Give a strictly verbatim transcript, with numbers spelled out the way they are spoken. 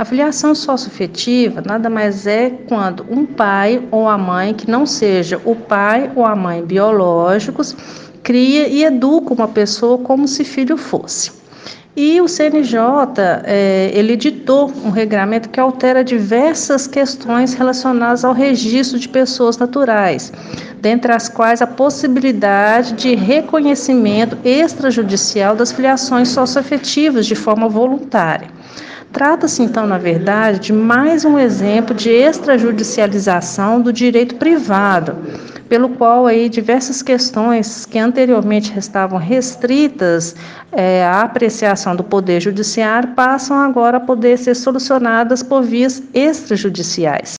A filiação socioafetiva nada mais é quando um pai ou a mãe, que não seja o pai ou a mãe biológicos, cria e educa uma pessoa como se filho fosse. E o C N J, eh, ele editou um regramento que altera diversas questões relacionadas ao registro de pessoas naturais, dentre as quais a possibilidade de reconhecimento extrajudicial das filiações socioafetivas de forma voluntária. Trata-se, então, na verdade, de mais um exemplo de extrajudicialização do direito privado, pelo qual aí diversas questões que anteriormente estavam restritas é, à apreciação do Poder Judiciário passam agora a poder ser solucionadas por vias extrajudiciais.